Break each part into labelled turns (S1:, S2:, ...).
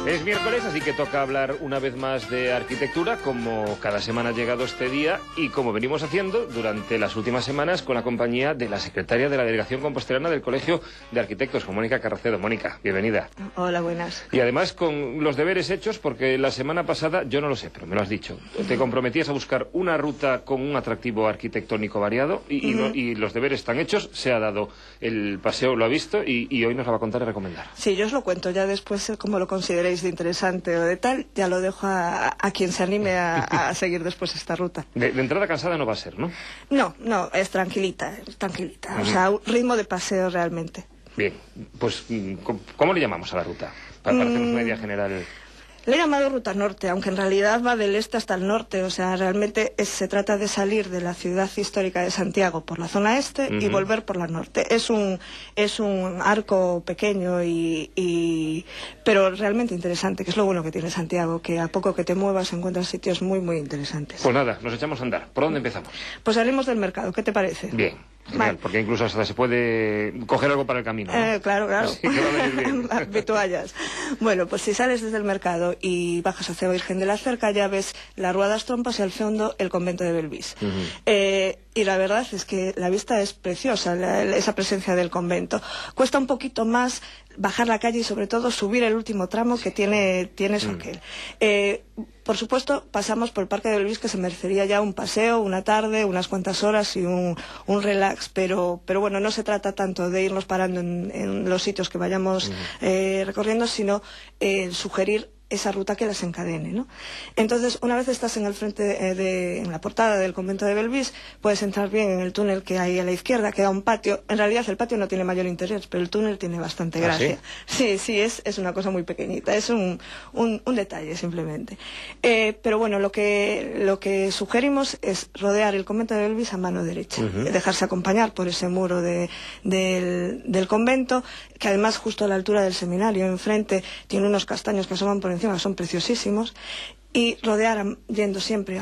S1: Es miércoles, así que toca hablar una vez más de arquitectura, como cada semana ha llegado este día y como venimos haciendo durante las últimas semanas con la compañía de la secretaria de la Delegación Compostelana del Colegio de Arquitectos, con Mónica Carracedo. Mónica, bienvenida.
S2: Hola, buenas.
S1: Y además con los deberes hechos, porque la semana pasada, yo no lo sé, pero me lo has dicho, te comprometías a buscar una ruta con un atractivo arquitectónico variado y los deberes están hechos, se ha dado el paseo, lo ha visto y hoy nos la va a contar y recomendar.
S2: Sí, yo os lo cuento ya después, como lo consideréis de interesante o de tal, ya lo dejo a quien se anime a seguir después esta ruta.
S1: De entrada cansada no va a ser, ¿no?
S2: No, es tranquilita, O sea, un ritmo de paseo realmente.
S1: Bien, pues ¿cómo le llamamos a la ruta? Para hacernos una idea general.
S2: Le he llamado Ruta Norte, aunque en realidad va del este hasta el norte. O sea, realmente se trata de salir de la ciudad histórica de Santiago por la zona este y volver por la norte. Es un arco pequeño pero realmente interesante, que es lo bueno que tiene Santiago, que a poco que te muevas encuentras sitios muy, muy interesantes.
S1: Pues nada, nos echamos a andar. ¿Por dónde empezamos?
S2: Pues salimos del mercado, ¿qué te parece?
S1: Bien. Genial, porque incluso hasta se puede coger algo para el camino, ¿no?
S2: Claro.
S1: Así que va a venir bien.
S2: Habituallas. Bueno, pues si sales desde el mercado y bajas hacia Virgen de la Cerca, ya ves las Ruadas Trompas y al fondo el convento de Belvís. Y la verdad es que la vista es preciosa, esa presencia del convento. Cuesta un poquito más bajar la calle y sobre todo subir el último tramo que tiene su aquel. Por supuesto, pasamos por el Parque de Belvís, que se merecería ya un paseo, una tarde, unas cuantas horas y un relax, pero bueno, no se trata tanto de irnos parando en los sitios que vayamos recorriendo, sino sugerir esa ruta que las encadene, ¿no? Entonces, una vez estás en el frente en la portada del convento de Belvís, puedes entrar bien en el túnel que hay a la izquierda, que da un patio. En realidad el patio no tiene mayor interés, pero el túnel tiene bastante gracia. Sí, es una cosa muy pequeñita, es un detalle simplemente. Pero bueno, lo que sugerimos es rodear el convento de Belvís a mano derecha, dejarse acompañar por ese muro del convento, que además justo a la altura del seminario, enfrente, tiene unos castaños que asoman por encima, son preciosísimos, y rodear girando siempre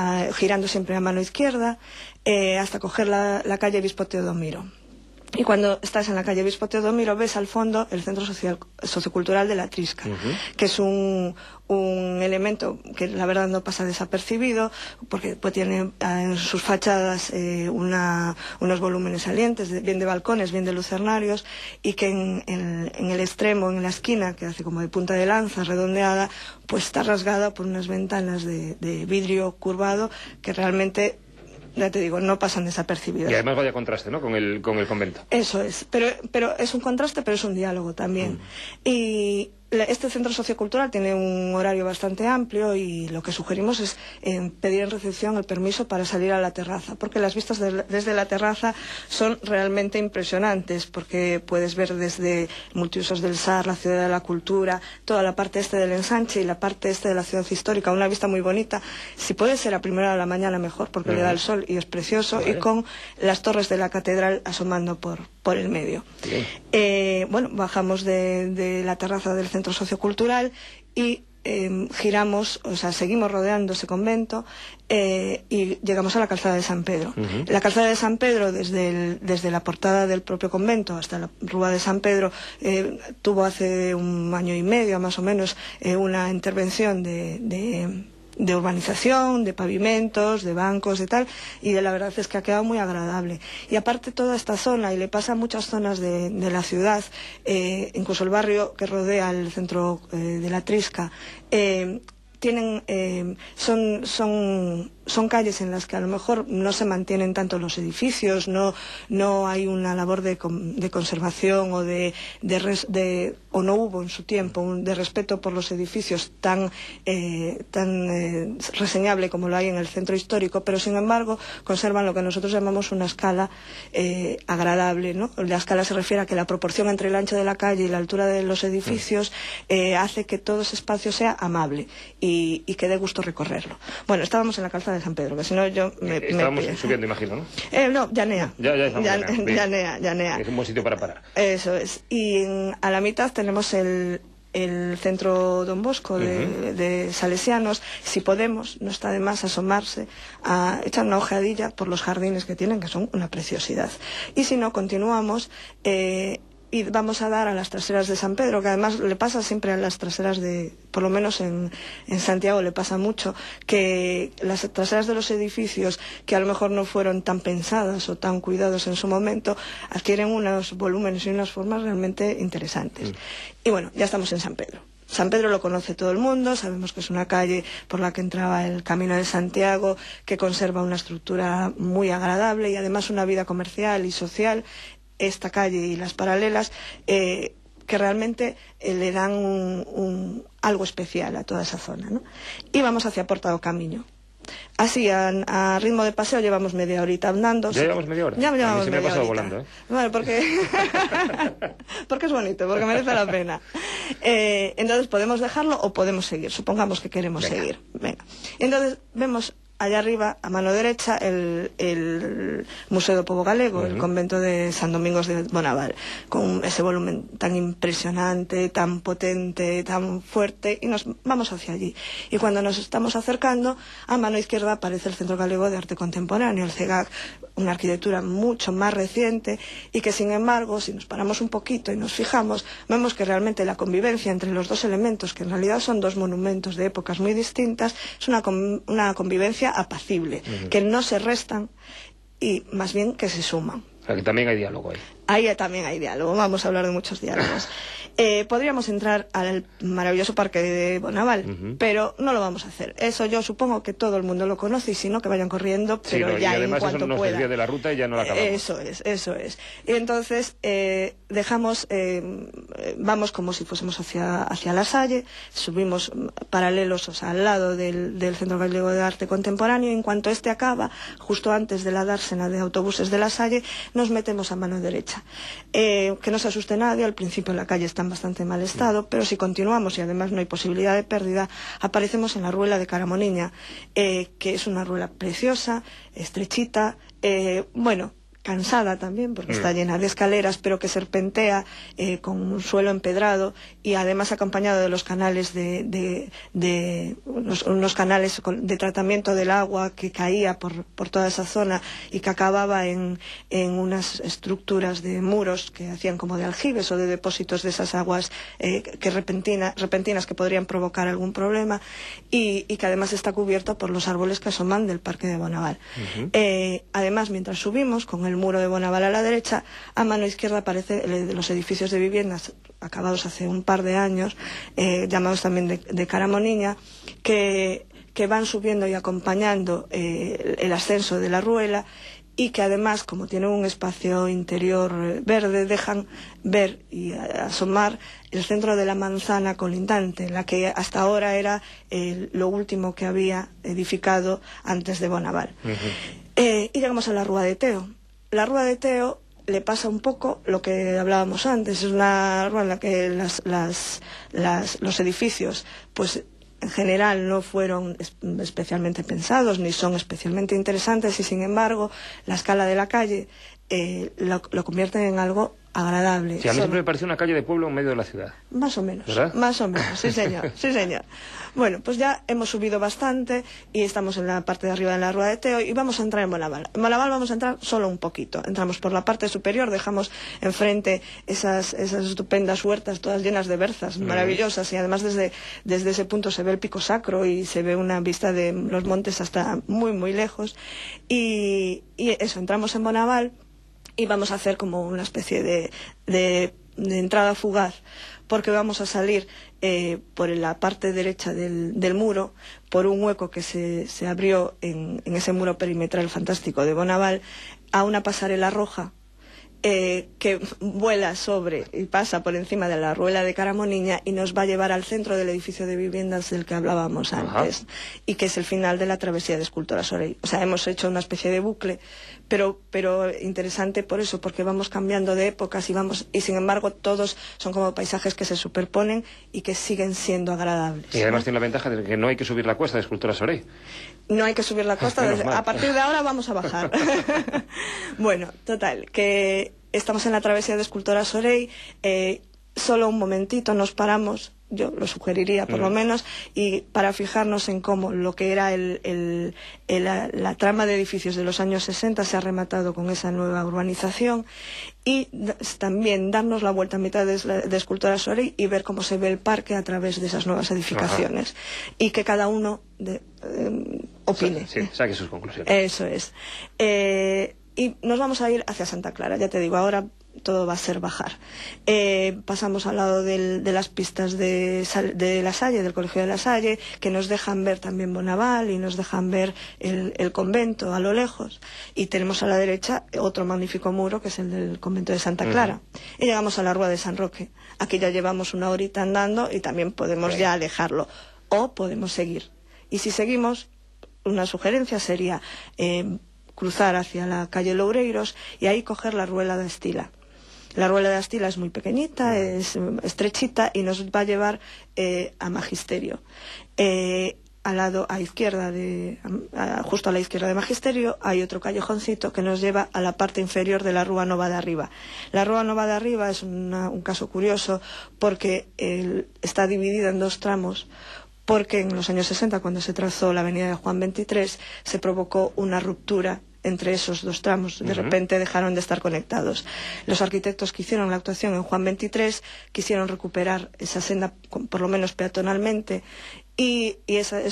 S2: a mano izquierda hasta coger la calle Obispo Teodomiro. Y cuando estás en la calle Obispo Teodomiro ves al fondo el Centro Sociocultural de La Trisca, que es un elemento que la verdad no pasa desapercibido, porque pues tiene en sus fachadas unos volúmenes salientes, bien de balcones, bien de lucernarios, y que en el extremo, en la esquina, que hace como de punta de lanza, redondeada, pues está rasgada por unas ventanas de vidrio curvado que realmente, ya te digo, no pasan desapercibidas.
S1: Y además vaya contraste, ¿no? Con el convento.
S2: Eso es, pero es un contraste, pero es un diálogo también. Y este centro sociocultural tiene un horario bastante amplio y lo que sugerimos es pedir en recepción el permiso para salir a la terraza, porque las vistas desde la terraza son realmente impresionantes, porque puedes ver desde Multiusos del Sar, la Ciudad de la Cultura, toda la parte este del ensanche y la parte este de la ciudad histórica, una vista muy bonita. Si puede ser a primera hora de la mañana mejor, porque le da el sol y es precioso, y con las torres de la catedral asomando por el medio. Bueno, bajamos de la terraza del centro sociocultural y giramos, o sea, seguimos rodeando ese convento y llegamos a la calzada de San Pedro. La calzada de San Pedro, desde la portada del propio convento hasta la Rúa de San Pedro, tuvo hace un año y medio más o menos una intervención de urbanización, de pavimentos, de bancos, de tal, y la verdad es que ha quedado muy agradable. Y aparte toda esta zona, y le pasa a muchas zonas de la ciudad, incluso el barrio que rodea el centro de La Trisca, son calles en las que a lo mejor no se mantienen tanto los edificios, no hay una labor de conservación o no hubo en su tiempo de respeto por los edificios tan reseñable como lo hay en el centro histórico, pero sin embargo conservan lo que nosotros llamamos una escala agradable, ¿no? La escala se refiere a que la proporción entre el ancho de la calle y la altura de los edificios hace que todo ese espacio sea amable y que dé gusto recorrerlo. Bueno, estábamos en la calzada de San Pedro, que si no yo
S1: estábamos subiendo, imagino, ¿no?
S2: No, Llanea.
S1: Llanea. Es un buen sitio para parar.
S2: Eso es. Y a la mitad tenemos el centro Don Bosco de Salesianos. Si podemos, no está de más asomarse a echar una ojeadilla por los jardines que tienen, que son una preciosidad. Y si no, continuamos y vamos a dar a las traseras de San Pedro, que además le pasa siempre a las traseras de, por lo menos en Santiago le pasa mucho, que las traseras de los edificios que a lo mejor no fueron tan pensadas o tan cuidados en su momento, adquieren unos volúmenes y unas formas realmente interesantes. Y bueno, ya estamos en San Pedro. San Pedro lo conoce todo el mundo, sabemos que es una calle por la que entraba el Camino de Santiago, que conserva una estructura muy agradable y además una vida comercial y social. Esta calle y las paralelas que realmente le dan algo especial a toda esa zona, ¿no? Y vamos hacia Porta do Camiño. Así, a ritmo de paseo, llevamos media horita andando.
S1: ¿Ya llevamos media hora?
S2: Ya llevamos
S1: a mí se me ha pasado
S2: horita.
S1: volando, ¿eh?
S2: Bueno, porque es bonito, porque merece la pena. Entonces podemos dejarlo o podemos seguir. Supongamos que queremos seguir. Venga. Entonces vemos allá arriba, a mano derecha, el Museo do Pobo Galego, el convento de San Domingos de Bonaval, con ese volumen tan impresionante, tan potente, tan fuerte, y nos vamos hacia allí. Y cuando nos estamos acercando, a mano izquierda aparece el Centro Galego de Arte Contemporáneo, el CEGAC, una arquitectura mucho más reciente, y que sin embargo, si nos paramos un poquito y nos fijamos, vemos que realmente la convivencia entre los dos elementos, que en realidad son dos monumentos de épocas muy distintas, es una convivencia apacible, que no se restan y más bien que se suman.
S1: O sea, que también hay diálogo ahí.
S2: Ahí también hay diálogo, vamos a hablar de muchos diálogos. Podríamos entrar al maravilloso parque de Bonaval, pero no lo vamos a hacer. Eso yo supongo que todo el mundo lo conoce, y si no, que vayan corriendo, pero
S1: sí, no,
S2: ya
S1: y además
S2: en cuanto
S1: eso nos
S2: pueda.
S1: desvía de la ruta y ya no la acabamos.
S2: Eso es. Y entonces dejamos, vamos como si fuésemos hacia La Salle, subimos paralelos, o sea, al lado del Centro Gallego de Arte Contemporáneo, y en cuanto este acaba, justo antes de la dársena de autobuses de La Salle, nos metemos a mano derecha. Que no se asuste nadie, al principio la calle está en bastante mal estado, pero si continuamos y además no hay posibilidad de pérdida, aparecemos en la ruela de Caramoniña, que es una ruela preciosa, estrechita, bueno, cansada también porque está llena de escaleras, pero que serpentea con un suelo empedrado, y además acompañado de los canales unos canales de tratamiento del agua que caía por toda esa zona y que acababa en unas estructuras de muros que hacían como de aljibes o de depósitos de esas aguas repentinas que podrían provocar algún problema, y que además está cubierto por los árboles que asoman del Parque de Bonaval. Además, mientras subimos con el muro de Bonaval a la derecha, a mano izquierda aparece los edificios de viviendas acabados hace un par de años, llamados también de Caramoniña, que van subiendo y acompañando el ascenso de la ruela, y que además, como tienen un espacio interior verde, dejan ver y asomar el centro de la manzana colindante, la que hasta ahora era lo último que había edificado antes de Bonaval. Y llegamos a la Rúa de Teo. La Rúa de Teo le pasa un poco lo que hablábamos antes. Es una rúa en la que los edificios, pues en general no fueron especialmente pensados ni son especialmente interesantes, y sin embargo la escala de la calle lo convierte en algo agradable.
S1: Sí, a mí siempre me pareció una calle de pueblo en medio de la ciudad.
S2: Más o menos,
S1: ¿verdad?
S2: Más o menos, sí señor, sí señor. Bueno, pues ya hemos subido bastante y estamos en la parte de arriba de la Rúa de Teo y vamos a entrar en Bonaval. En Bonaval vamos a entrar solo un poquito. Entramos por la parte superior, dejamos enfrente esas estupendas huertas todas llenas de berzas maravillosas, y además desde ese punto se ve el Pico Sacro y se ve una vista de los montes hasta muy muy lejos, y eso, entramos en Bonaval y vamos a hacer como una especie de entrada fugaz, porque vamos a salir por la parte derecha del muro, por un hueco que se abrió en ese muro perimetral fantástico de Bonaval, a una pasarela roja que vuela sobre y pasa por encima de la ruela de Caramoniña y nos va a llevar al centro del edificio de viviendas del que hablábamos antes, y que es el final de la travesía de Escultora Orell. O sea, hemos hecho una especie de bucle, pero interesante por eso, porque vamos cambiando de épocas y sin embargo todos son como paisajes que se superponen y que siguen siendo agradables.
S1: Y además tiene la ventaja de que no hay que subir la cuesta de Escultora Orell.
S2: No hay que subir la costa, a partir de ahora vamos a bajar. Bueno, total, que estamos en la travesía de Escultora Orell, solo un momentito nos paramos yo lo sugeriría por lo menos, y para fijarnos en cómo lo que era la trama de edificios de los años 60 se ha rematado con esa nueva urbanización, y también darnos la vuelta a mitad de Escultora Soleil y ver cómo se ve el parque a través de esas nuevas edificaciones. Ajá. Y que cada uno opine.
S1: Sí, saque sus conclusiones.
S2: Eso es. Y nos vamos a ir hacia Santa Clara, ya te digo, ahora todo va a ser bajar. Pasamos al lado de las pistas de La Salle, del Colegio de La Salle, que nos dejan ver también Bonaval y nos dejan ver el convento a lo lejos. Y tenemos a la derecha otro magnífico muro, que es el del convento de Santa Clara. Y llegamos a la Rúa de San Roque. Aquí ya llevamos una horita andando y también podemos ya alejarlo. O podemos seguir. Y si seguimos, una sugerencia sería cruzar hacia la calle Loureiros y ahí coger la Ruela de Estila. La Ruela de Estila es muy pequeñita, es estrechita y nos va a llevar a Magisterio. Al lado a izquierda justo a la izquierda de Magisterio hay otro callejoncito que nos lleva a la parte inferior de la Rúa Nova de Arriba. La Rúa Nova de Arriba es un caso curioso porque está dividida en dos tramos, porque en los años 60, cuando se trazó la avenida de Juan 23, se provocó una ruptura entre esos dos tramos. De repente dejaron de estar conectados. Los arquitectos que hicieron la actuación en Juan 23 quisieron recuperar esa senda, por lo menos peatonalmente, y esa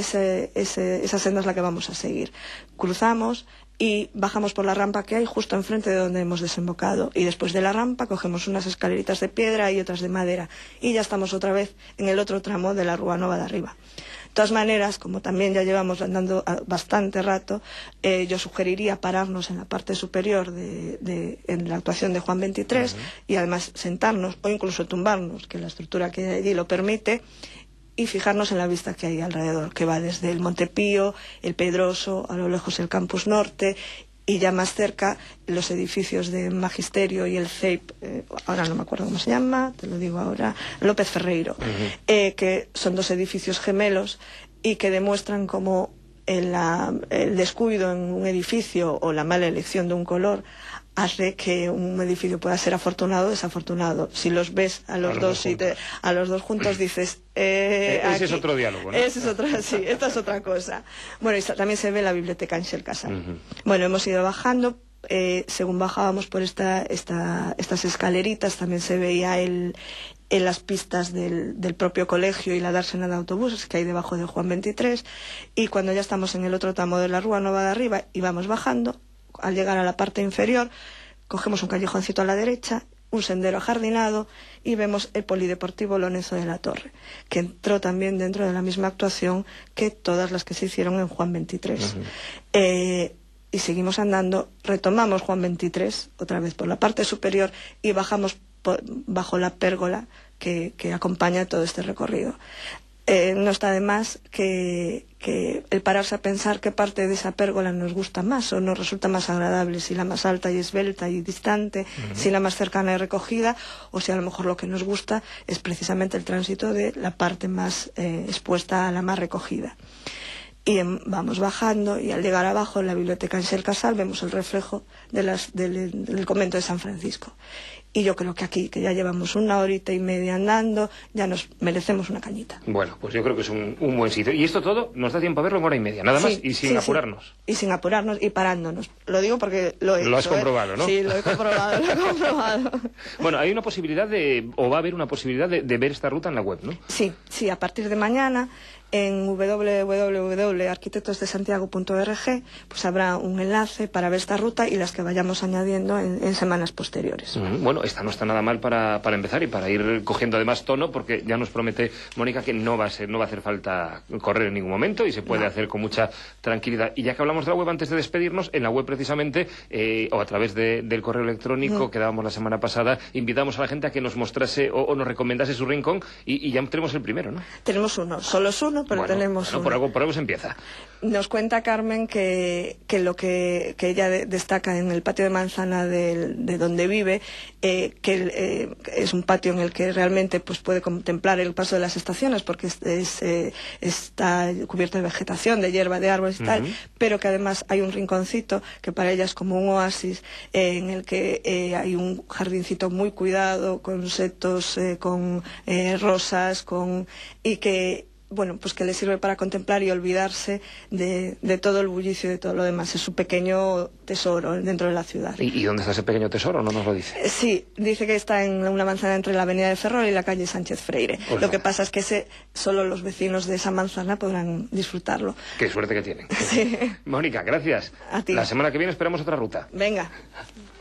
S2: senda es la que vamos a seguir. Cruzamos y bajamos por la rampa que hay justo enfrente de donde hemos desembocado, y después de la rampa cogemos unas escaleritas de piedra y otras de madera y ya estamos otra vez en el otro tramo de la Rúa Nova de Arriba. De todas maneras, como también ya llevamos andando bastante rato, yo sugeriría pararnos en la parte superior en la actuación de Juan 23 y además sentarnos o incluso tumbarnos, que la estructura que hay allí lo permite, y fijarnos en la vista que hay alrededor, que va desde el Montepío, el Pedroso, a lo lejos el Campus Norte, y ya más cerca los edificios de Magisterio y el CEIP, ahora no me acuerdo cómo se llama, te lo digo ahora, López Ferreiro, que son dos edificios gemelos y que demuestran cómo el descuido en un edificio o la mala elección de un color hace que un edificio pueda ser afortunado o desafortunado. Si los ves a los dos juntos dices...
S1: ese es otro diálogo, ¿no?
S2: Ese es otro, sí, esta es otra cosa. Bueno, y también se ve la biblioteca Ángel Casal. Bueno, hemos ido bajando. Según bajábamos por estas escaleritas, también se veía en las pistas del propio colegio y la dársena de autobuses que hay debajo de Juan 23. Y cuando ya estamos en el otro tramo de la Rúa Nova de Arriba y vamos bajando, al llegar a la parte inferior, cogemos un callejoncito a la derecha, un sendero ajardinado y vemos el Polideportivo Lorenzo de la Torre, que entró también dentro de la misma actuación que todas las que se hicieron en Juan 23. Y seguimos andando, retomamos Juan 23, otra vez por la parte superior, y bajamos bajo la pérgola que acompaña todo este recorrido. No está de más que el pararse a pensar qué parte de esa pérgola nos gusta más o nos resulta más agradable, si la más alta y esbelta y distante, si la más cercana y recogida, o si a lo mejor lo que nos gusta es precisamente el tránsito de la parte más expuesta a la más recogida. Y vamos bajando y al llegar abajo en la biblioteca Ángel Casal vemos el reflejo del convento de San Francisco. Y yo creo que aquí, que ya llevamos una horita y media andando, ya nos merecemos una cañita.
S1: Bueno, pues yo creo que es un buen sitio. Y esto todo nos da tiempo a verlo en hora y media, nada más, y sin apurarnos.
S2: Sí. Y sin apurarnos y parándonos. Lo digo porque lo he hecho.
S1: Lo has comprobado, ¿no?
S2: Sí, lo he comprobado.
S1: Bueno, hay una posibilidad o va a haber una posibilidad de ver esta ruta en la web, ¿no?
S2: Sí, a partir de mañana en www.arquitectosdesantiago.org pues habrá un enlace para ver esta ruta y las que vayamos añadiendo en semanas posteriores.
S1: Bueno, esta no está nada mal para empezar y para ir cogiendo además tono, porque ya nos promete Mónica que no va a hacer falta correr en ningún momento y se puede hacer con mucha tranquilidad. Y ya que hablamos de la web, antes de despedirnos, en la web precisamente, o a través del correo electrónico que dábamos la semana pasada, invitamos a la gente a que nos mostrase o nos recomendase su rincón y ya tenemos el primero, ¿no?
S2: Tenemos uno, solo es uno, pero tenemos uno.
S1: Por algo se empieza.
S2: Nos cuenta Carmen que lo que ella destaca en el patio de manzana de donde vive, es un patio en el que realmente pues puede contemplar el paso de las estaciones, porque está cubierto de vegetación, de hierba, de árboles y tal, pero que además hay un rinconcito que para ella es como un oasis, en el que hay un jardincito muy cuidado, con setos, con rosas, y que bueno, pues que le sirve para contemplar y olvidarse de todo el bullicio y de todo lo demás. Es su pequeño tesoro dentro de la ciudad.
S1: ¿Y dónde está ese pequeño tesoro? ¿No nos lo dice?
S2: Sí, dice que está en una manzana entre la avenida de Ferrol y la calle Sánchez Freire.
S1: Pues
S2: lo que pasa es que solo los vecinos de esa manzana podrán disfrutarlo.
S1: Qué suerte que tienen.
S2: Sí.
S1: Mónica, gracias.
S2: A ti.
S1: La semana que viene esperamos otra ruta.
S2: Venga.